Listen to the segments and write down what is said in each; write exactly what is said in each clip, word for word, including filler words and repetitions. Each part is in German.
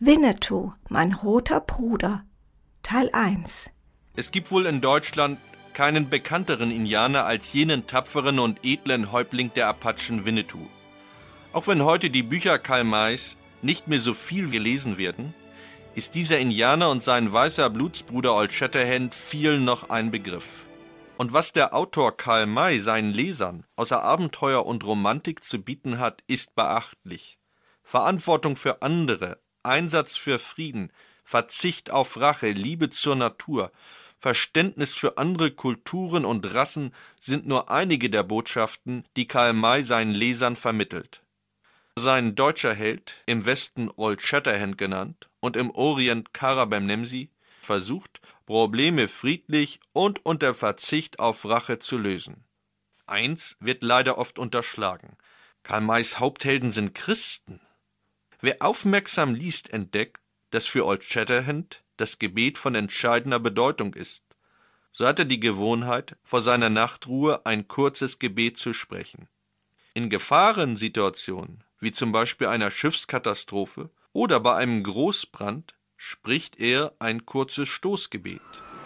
Winnetou, mein roter Bruder, Teil eins. Es gibt wohl in Deutschland keinen bekannteren Indianer als jenen tapferen und edlen Häuptling der Apachen Winnetou. Auch wenn heute die Bücher Karl Mays nicht mehr so viel gelesen werden, ist dieser Indianer und sein weißer Blutsbruder Old Shatterhand vielen noch ein Begriff. Und was der Autor Karl May seinen Lesern außer Abenteuer und Romantik zu bieten hat, ist beachtlich. Verantwortung für andere, Einsatz für Frieden, Verzicht auf Rache, Liebe zur Natur, Verständnis für andere Kulturen und Rassen sind nur einige der Botschaften, die Karl May seinen Lesern vermittelt. Sein deutscher Held, im Westen Old Shatterhand genannt und im Orient Kara Bemnemsi, versucht, Probleme friedlich und unter Verzicht auf Rache zu lösen. Eins wird leider oft unterschlagen: Karl Mays Haupthelden sind Christen. Wer aufmerksam liest, entdeckt, dass für Old Shatterhand das Gebet von entscheidender Bedeutung ist. So hat er die Gewohnheit, vor seiner Nachtruhe ein kurzes Gebet zu sprechen. In Gefahrensituationen, wie zum Beispiel einer Schiffskatastrophe oder bei einem Großbrand, spricht er ein kurzes Stoßgebet.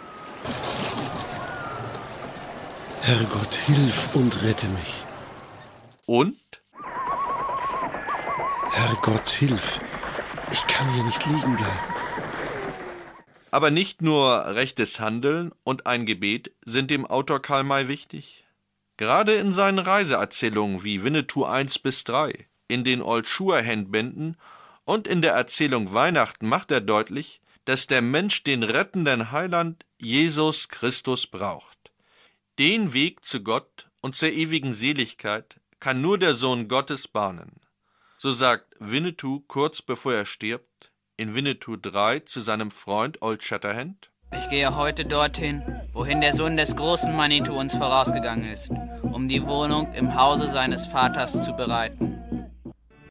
Herrgott, hilf und rette mich. Und? Herrgott, hilf, ich kann hier nicht liegen bleiben. Aber nicht nur rechtes Handeln und ein Gebet sind dem Autor Karl May wichtig. Gerade in seinen Reiseerzählungen wie Winnetou eins bis drei, in den Old Shatterhand-Bänden und in der Erzählung Weihnachten macht er deutlich, dass der Mensch den rettenden Heiland Jesus Christus braucht. Den Weg zu Gott und zur ewigen Seligkeit kann nur der Sohn Gottes bahnen. So sagt Winnetou kurz bevor er stirbt, in Winnetou drei zu seinem Freund Old Shatterhand: Ich gehe heute dorthin, wohin der Sohn des großen Manitou uns vorausgegangen ist, um die Wohnung im Hause seines Vaters zu bereiten.